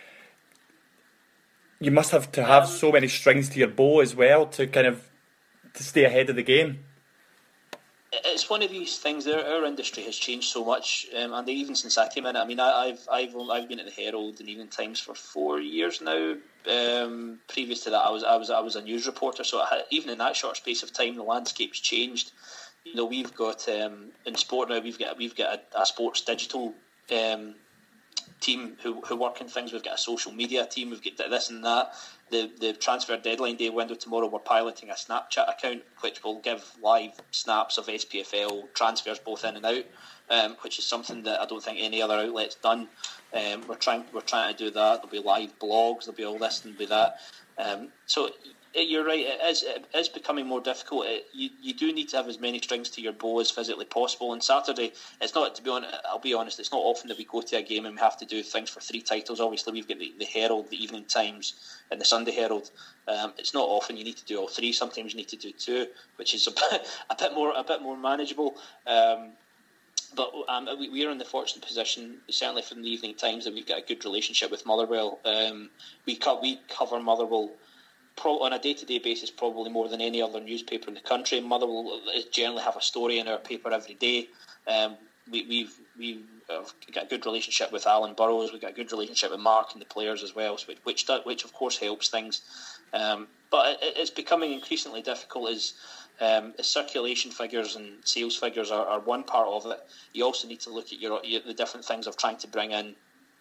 you must have to have so many strings to your bow as well to stay ahead of the game. It's one of these things. Our industry has changed so much, and even since I came in, I mean, I've been at the Herald and Evening Times for 4 years now. Previous to that, I was a news reporter. So even in that short space of time, the landscape's changed. You know, we've got in sport now. We've got a sports digital team who work in things. We've got a social media team. We've got this and that. The transfer deadline day window tomorrow, we're piloting a Snapchat account which will give live snaps of SPFL transfers both in and out, which is something that I don't think any other outlet's done. We're trying to do that. There'll be live blogs. There'll be all this and be that. So you're right. It is becoming more difficult. You do need to have as many strings to your bow as physically possible. And Saturday, it's not, to be honest, I'll be honest, it's not often that we go to a game and we have to do things for 3 titles. Obviously, we've got the Herald, the Evening Times, and the Sunday Herald. It's not often you need to do all 3. Sometimes you need to do 2, which is a bit more manageable. But we are in the fortunate position, certainly from the Evening Times, that we've got a good relationship with Motherwell. We cover Motherwell on a day-to-day basis, probably more than any other newspaper in the country. Motherwell generally have a story in our paper every day. We've got a good relationship with Alan Burrows. We've got a good relationship with Mark and the players as well, which of course helps things. But it's becoming increasingly difficult as circulation figures and sales figures are one part of it. You also need to look at the different things of trying to bring in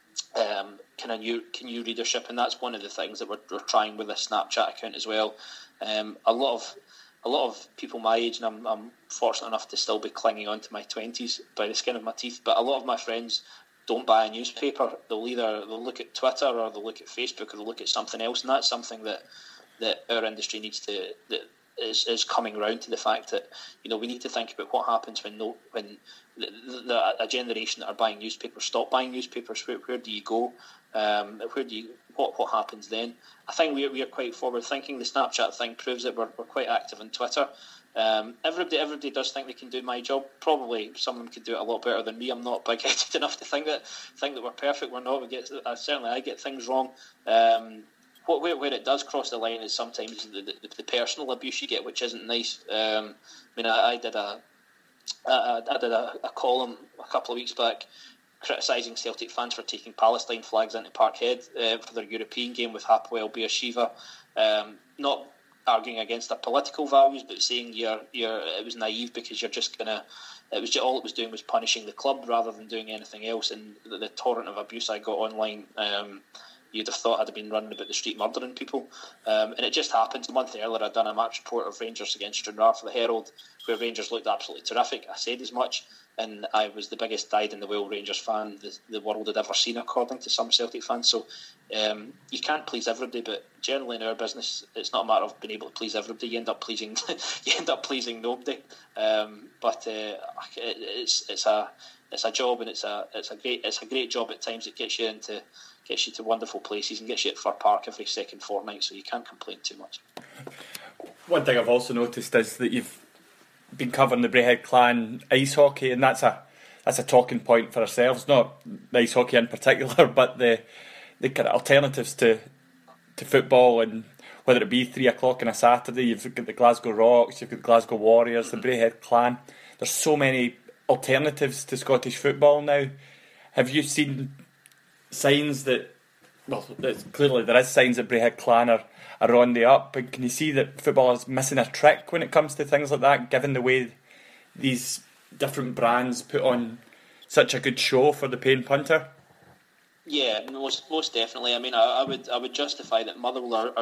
new readership, and that's one of the things that we're trying with this Snapchat account as well. A lot of people my age, and I'm fortunate enough to still be clinging on to my 20s by the skin of my teeth, but a lot of my friends don't buy a newspaper. They'll look at Twitter, or they'll look at Facebook, or they'll look at something else, and that's something that our industry needs to, that is coming around to the fact that, we need to think about what happens when a generation that are buying newspapers stop buying newspapers. Where do you go? What happens then? I think we are quite forward thinking. The Snapchat thing proves that we're quite active on Twitter. Everybody does think they can do my job. Probably some of them could do it a lot better than me. I'm not big-headed enough to think that we're perfect. We're not. I get things wrong. Where it does cross the line is sometimes the personal abuse you get, which isn't nice. I did a column a couple of weeks back criticising Celtic fans for taking Palestine flags into Parkhead for their European game with Hapoel Beersheva. Not arguing against their political values, but saying it was naive because you're just gonna. All it was doing was punishing the club rather than doing anything else. And the torrent of abuse I got online. You'd have thought I'd have been running about the street murdering people. And it just happened. A month earlier, I'd done a match report of Rangers against Stranraer for the Herald, where Rangers looked absolutely terrific. I said as much, and I was the biggest dyed-in-the-wool Rangers fan the world had ever seen, according to some Celtic fans. So you can't please everybody, but generally in our business, it's not a matter of being able to please everybody. You end up pleasing nobody. But it's a job, and it's a great job at times. It gets you to wonderful places and gets you at Fir Park every second fortnight, so you can't complain too much. One thing I've also noticed is that you've been covering the Braehead Clan ice hockey, and that's a talking point for ourselves, not the ice hockey in particular, but the kind of alternatives to football, and whether it be 3 o'clock on a Saturday, you've got the Glasgow Rocks, you've got the Glasgow Warriors, the Braehead Clan. There's so many alternatives to Scottish football now. Have you seen signs that, clearly there is signs that Braehead Clan are on the up, but can you see that football is missing a trick when it comes to things like that, given the way these different brands put on such a good show for the paying punter? Yeah, most definitely. I mean, I would justify that Motherwell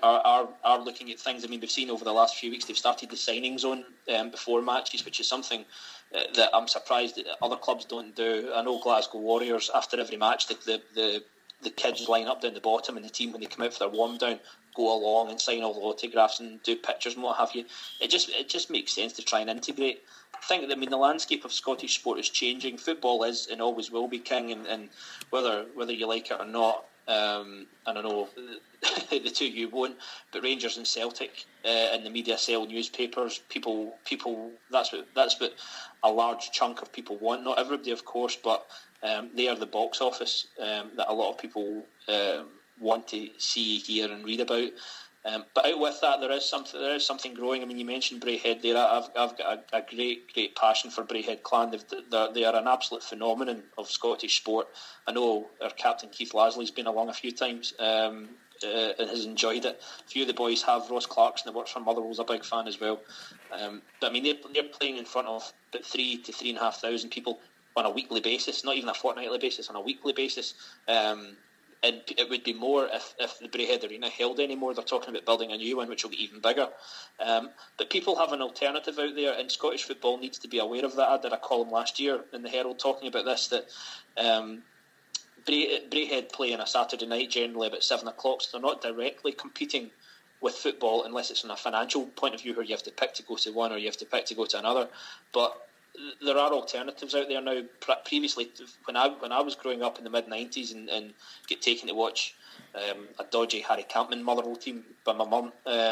are looking at things. I mean, we've seen over the last few weeks they've started the signing zone before matches, which is something that I'm surprised that other clubs don't do. I know Glasgow Warriors, after every match, the kids line up down the bottom, and the team, when they come out for their warm down, go along and sign all the autographs and do pictures and what have you. It just makes sense to try and integrate. I think the landscape of Scottish sport is changing. Football is and always will be king, and whether you like it or not, I don't know, the two you won't, but Rangers and Celtic and the media sell newspapers. People. That's what a large chunk of people want. Not everybody, of course, but they are the box office that a lot of people want to see, hear, and read about. But out with that, there is something growing. I mean, you mentioned Braehead there. I've got a great passion for Braehead Clan. They are an absolute phenomenon of Scottish sport. I know our captain Keith Lasley's been along a few times and has enjoyed it. A few of the boys have. Ross Clarkson, that works for Motherwell's, a big fan as well. But I mean, they're playing in front of about 3,000 to 3,500 people on a weekly basis, not even a fortnightly basis, on a weekly basis. And it would be more if the Braehead Arena held any more. They're talking about building a new one, which will be even bigger. But people have an alternative out there, and Scottish football needs to be aware of that. I did a column last year in the Herald talking about this, that Braehead play on a Saturday night generally about 7 o'clock, so they're not directly competing with football unless it's from a financial point of view where you have to pick to go to one or you have to pick to go to another. But there are alternatives out there now. Previously, when I was growing up in the mid-90s and get taken to watch a dodgy Harry Campman Motherwell team by my mum,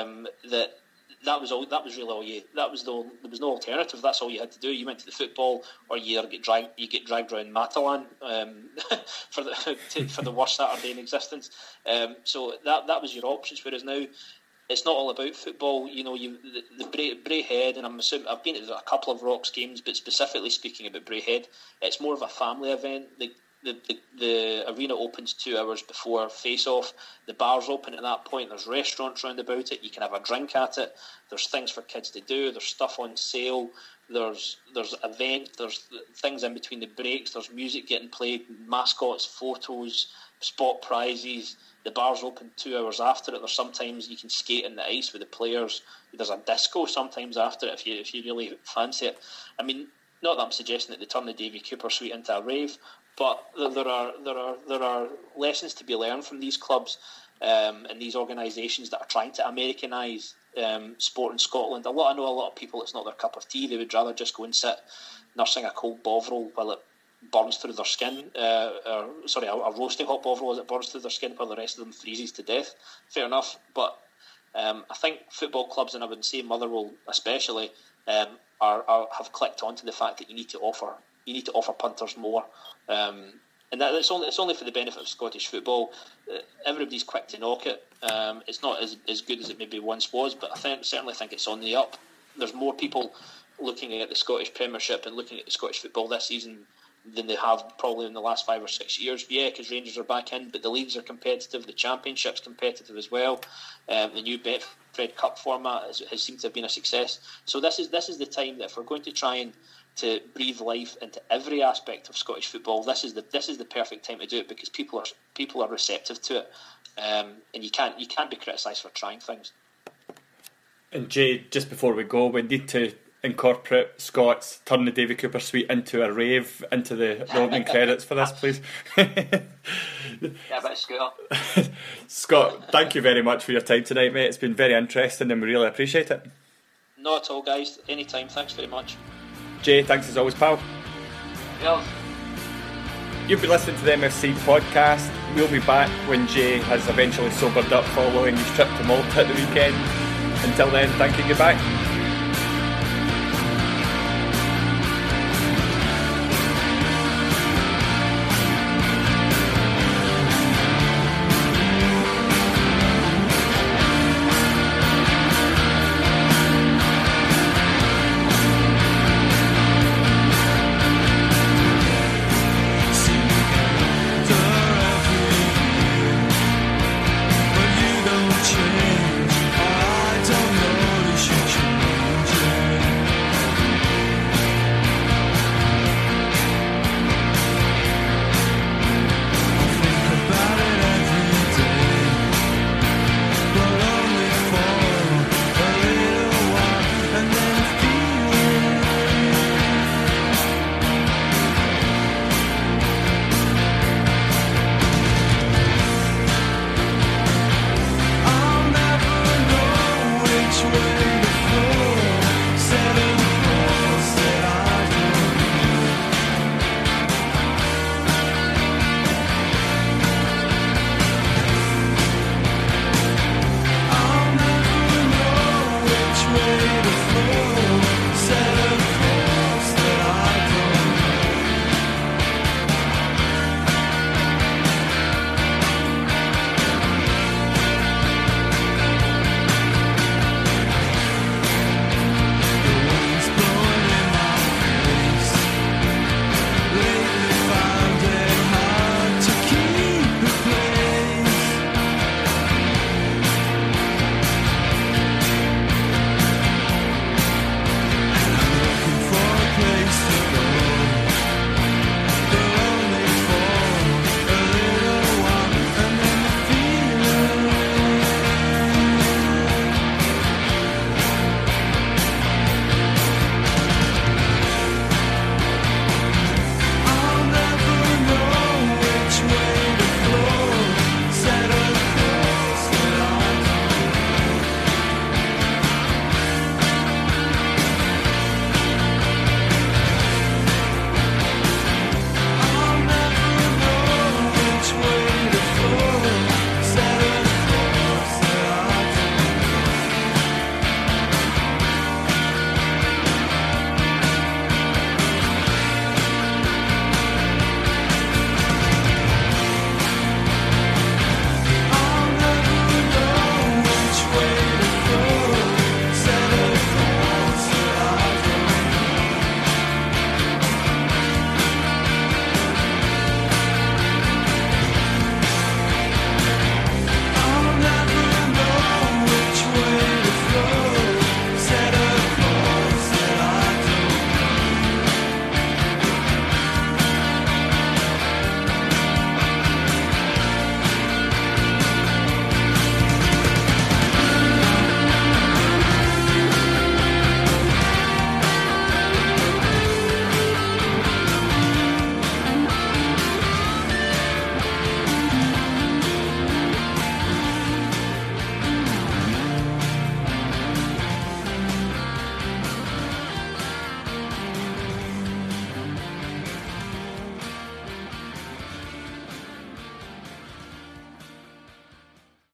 that was really all you. There was no alternative. That's all you had to do. You went to the football, or you get dragged around Matalan for the worst Saturday in existence. So that was your options. Whereas now, it's not all about football. You know, the Braehead, and I've been to a couple of Rocks games, but specifically speaking about Braehead, it's more of a family event. The arena opens 2 hours before face-off. The bars open at that point. There's restaurants round about it. You can have a drink at it. There's things for kids to do. There's stuff on sale. There's events. There's things in between the breaks. There's music getting played, mascots, photos, spot prizes. The bar's open 2 hours after it. There's sometimes you can skate in the ice with the players. There's a disco sometimes after it if you really fancy it. I mean, not that I'm suggesting that they turn the Davy Cooper suite into a rave, but there are lessons to be learned from these clubs and these organisations that are trying to Americanise sport in Scotland. I know a lot of people, it's not their cup of tea. They would rather just go and sit nursing a cold bovril while it burns through their skin, a roasting hot bovril as it burns through their skin while the rest of them freezes to death. Fair enough, but I think football clubs, and I would say Motherwell especially, have clicked onto the fact that you need to offer punters more, and that it's only for the benefit of Scottish football. Everybody's quick to knock it. It's not as good as it maybe once was, but I certainly think it's on the up. There's more people looking at the Scottish Premiership and looking at the Scottish football this season than they have probably in the last 5 or 6 years. Yeah, because Rangers are back in, but the leagues are competitive, the Championship's competitive as well. The new Betfred Cup format has seemed to have been a success. So this is the time that if we're going to try and to breathe life into every aspect of Scottish football, this is the perfect time to do it, because people are receptive to it, and you can't be criticised for trying things. And Jay, just before we go, we need to incorporate Scott's turn the Davy Cooper suite into a rave into the opening credits for this, please. Yeah, a bit of Scooter. Scott, thank you very much for your time tonight, mate. It's been very interesting and we really appreciate it. Not at all, guys. Anytime. Thanks very much. Jay, thanks as always, pal. Yes. You've been listening to the MFC podcast. We'll be back when Jay has eventually sobered up following his trip to Malta at the weekend. Until then, thank you, goodbye.